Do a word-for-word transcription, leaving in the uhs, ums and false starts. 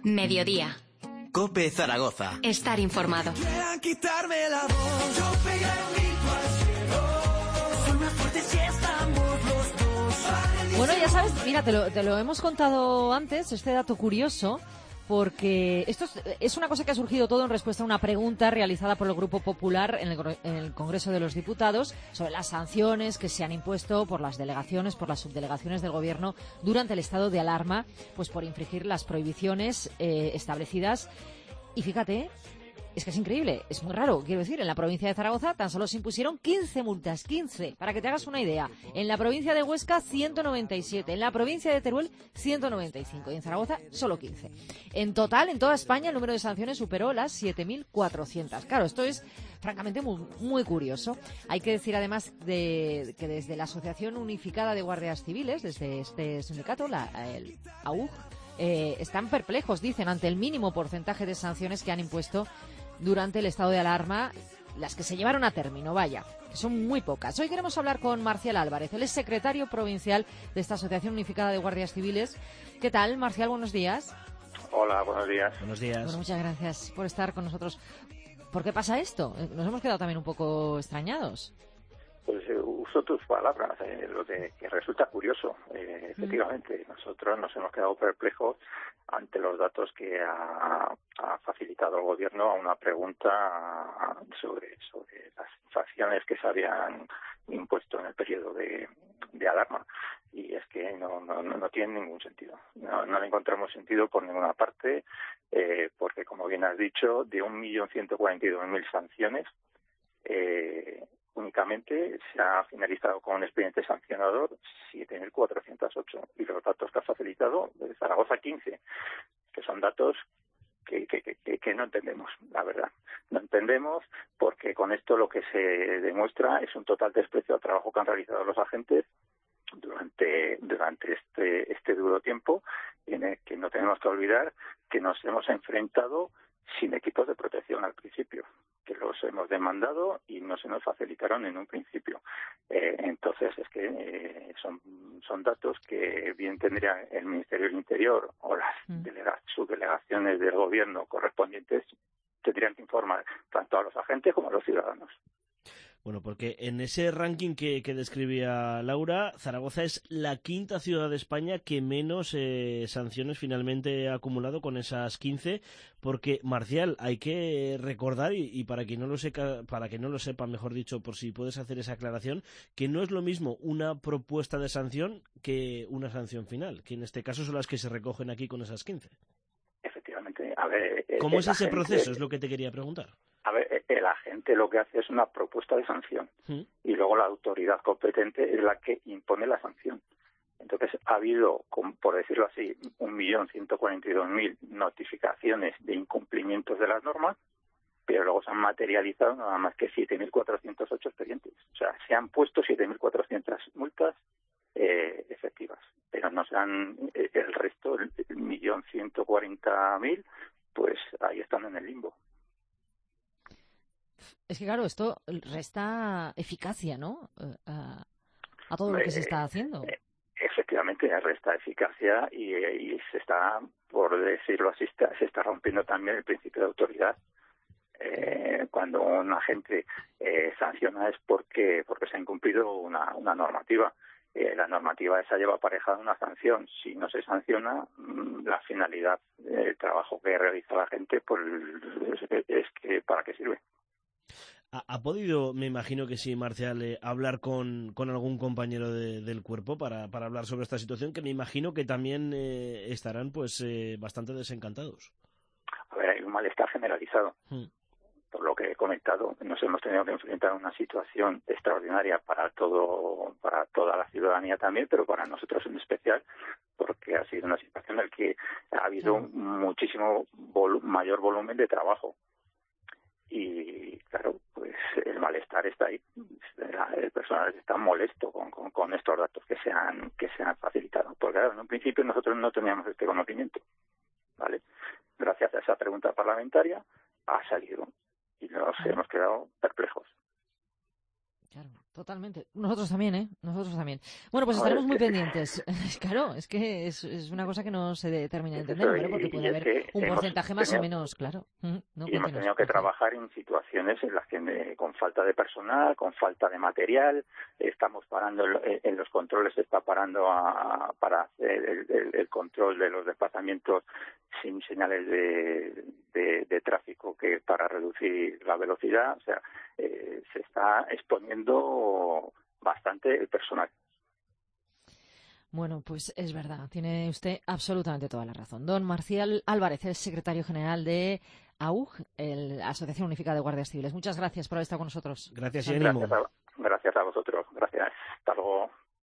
Mediodía. COPE Zaragoza. Estar informado. Quieran quitarme la voz, yo pegué el grito al cielo. Soy más fuerte si estamos los dos. Bueno, ya sabes, mira, te lo, te lo hemos contado antes, este dato curioso, porque esto es, es una cosa que ha surgido todo en respuesta a una pregunta realizada por el Grupo Popular en el, en el Congreso de los Diputados sobre las sanciones que se han impuesto por las delegaciones, por las subdelegaciones del Gobierno durante el estado de alarma, pues por infringir las prohibiciones eh, establecidas. Y fíjate, es que es increíble, es muy raro, quiero decir, en la provincia de Zaragoza tan solo se impusieron quince multas, quince, para que te hagas una idea. En la provincia de Huesca, ciento noventa y siete, en la provincia de Teruel, ciento noventa y cinco, y en Zaragoza, solo quince. En total, en toda España, el número de sanciones superó las siete mil cuatrocientas. Claro, esto es francamente muy, muy curioso. Hay que decir además de, que desde la Asociación Unificada de Guardias Civiles, desde este sindicato, la, el A U G, eh, están perplejos, dicen, ante el mínimo porcentaje de sanciones que han impuesto durante el estado de alarma, las que se llevaron a término, vaya, que son muy pocas. Hoy queremos hablar con Marcial Álvarez, él es secretario provincial de esta Asociación Unificada de Guardias Civiles. ¿Qué tal, Marcial? Buenos días. Hola, buenos días. Buenos días. Bueno, muchas gracias por estar con nosotros. ¿Por qué pasa esto? Nos hemos quedado también un poco extrañados. Pues eh, uso tus palabras, eh, lo de que resulta curioso. Eh, efectivamente, mm. nosotros nos hemos quedado perplejos ante los datos que ha, ha facilitado el Gobierno a una pregunta sobre, sobre las sanciones que se habían impuesto en el periodo de, de alarma. Y es que no, no, no tiene ningún sentido. No, no le encontramos sentido por ninguna parte, eh, porque, como bien has dicho, de un millón ciento cuarenta y dos mil sanciones, eh, únicamente se ha finalizado con un expediente sancionador siete mil cuatrocientos ocho, y los datos que ha facilitado de Zaragoza quince, que son datos que, que, que, que no entendemos, la verdad. No entendemos porque con esto lo que se demuestra es un total desprecio al trabajo que han realizado los agentes durante durante este este duro tiempo, en el que no tenemos que olvidar que nos hemos enfrentado sin equipos de protección al principio, que los hemos demandado y no se nos facilitaron en un principio. Eh, entonces, es que eh, son, son datos que bien tendría el Ministerio del Interior o las mm. delega- subdelegaciones del Gobierno correspondientes, tendrían que informar tanto a los agentes como a los ciudadanos. Bueno, porque en ese ranking que, que describía Laura, Zaragoza es la quinta ciudad de España que menos eh, sanciones finalmente ha acumulado, con esas quince, porque, Marcial, hay que recordar, y, y para quien no lo sepa, para que no lo sepa, mejor dicho, por si puedes hacer esa aclaración, que no es lo mismo una propuesta de sanción que una sanción final, que en este caso son las que se recogen aquí con esas quince. Efectivamente. A ver, ¿Cómo es ese gente... proceso? Es lo que te quería preguntar. A ver, el agente lo que hace es una propuesta de sanción, ¿sí? Y luego la autoridad competente es la que impone la sanción. Entonces, ha habido, por decirlo así, un millón ciento cuarenta y dos mil notificaciones de incumplimientos de las normas, pero luego se han materializado nada más que siete mil cuatrocientos ocho expedientes. O sea, se han puesto siete mil cuatrocientas multas eh, efectivas, pero no se han, eh, el resto, el millón ciento cuarenta mil, pues ahí están en el limbo. Es que, claro, esto resta eficacia, ¿no?, a, a todo lo que se está haciendo. Eh, efectivamente, resta eficacia y, y se está, por decirlo así, está, se está rompiendo también el principio de autoridad. Eh, cuando un agente eh, sanciona es porque porque se ha incumplido una, una normativa. Eh, la normativa esa lleva aparejada una sanción. Si no se sanciona, la finalidad del trabajo que realiza la gente, pues es, es que ¿para qué sirve? ¿Ha podido, me imagino que sí, Marcial, eh, hablar con, con algún compañero de, del cuerpo para, para hablar sobre esta situación, que me imagino que también eh, estarán pues eh, bastante desencantados? A ver, hay un malestar generalizado. Hmm. Por lo que he comentado, nos hemos tenido que enfrentar a una situación extraordinaria para todo, para toda la ciudadanía también, pero para nosotros en especial, porque ha sido una situación en la que ha habido un muchísimo vol- mayor volumen de trabajo. Y claro, pues el malestar está ahí. El personal está molesto con, con, con estos datos que se han que se han facilitado. Porque claro, en un principio nosotros no teníamos este conocimiento, ¿vale? Gracias a esa pregunta parlamentaria ha salido y nos hemos quedado perplejos. Claro. Totalmente. Nosotros también, ¿eh? Nosotros también. Bueno, pues No, estaremos es muy que- pendientes. Claro, es que es, es una cosa que no se termina de Es entender, eso, ¿verdad? Porque y- puede y es haber que un hemos porcentaje más o tenido- menos, claro. Mm, no, y hemos cuéntenos, tenido que Rafael. trabajar en situaciones en las que eh, con falta de personal, con falta de material, estamos parando en, en los controles, se está parando a, para hacer el, el- el control de los desplazamientos sin señales de, de, de tráfico que para reducir la velocidad, o sea, eh, se está exponiendo bastante el personal. Bueno, pues es verdad, tiene usted absolutamente toda la razón. Don Marcial Álvarez es secretario general de A U G, el Asociación Unificada de Guardias Civiles. Muchas gracias por haber estado con nosotros. Gracias y Saludos. ánimo. Gracias a, gracias a vosotros. Gracias. Hasta luego.